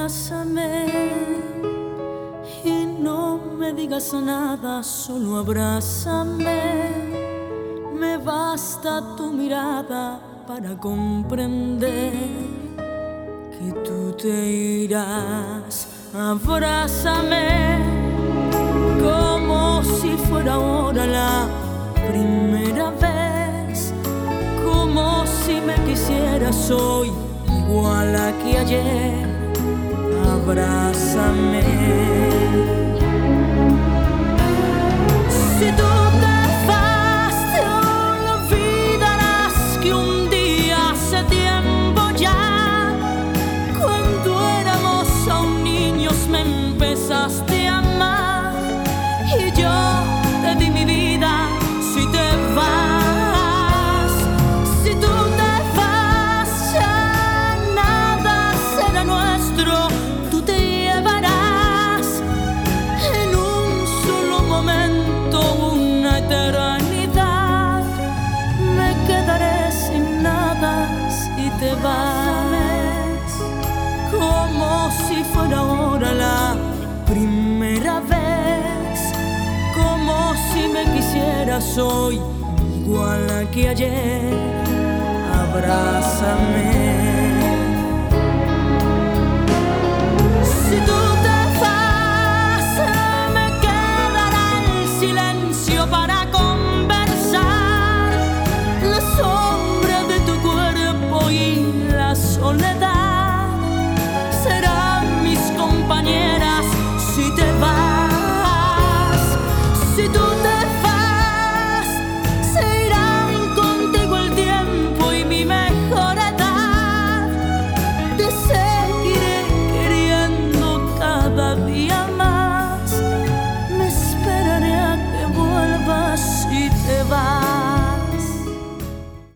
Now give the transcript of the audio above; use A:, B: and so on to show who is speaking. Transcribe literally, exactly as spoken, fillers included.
A: abrázame y no me digas nada, solo abrázame. Me basta tu mirada para comprender que tú te irás. Abrázame como si fuera ahora la primera vez, como si me quisieras hoy igual a que ayer. Abrázame. Si tú te vas, te olvidarás que un día hace tiempo ya, cuando éramos aún niños, me empezaste a amar y yo te di mi vida. Si te vas, si tú te vas, ya nada será nuestro. Tú te llevarás en un solo momento una eternidad. Me quedaré sin nada si te vas, como si fuera ahora la primera vez, como si me quisieras hoy igual a que ayer. Abrázame. Si tú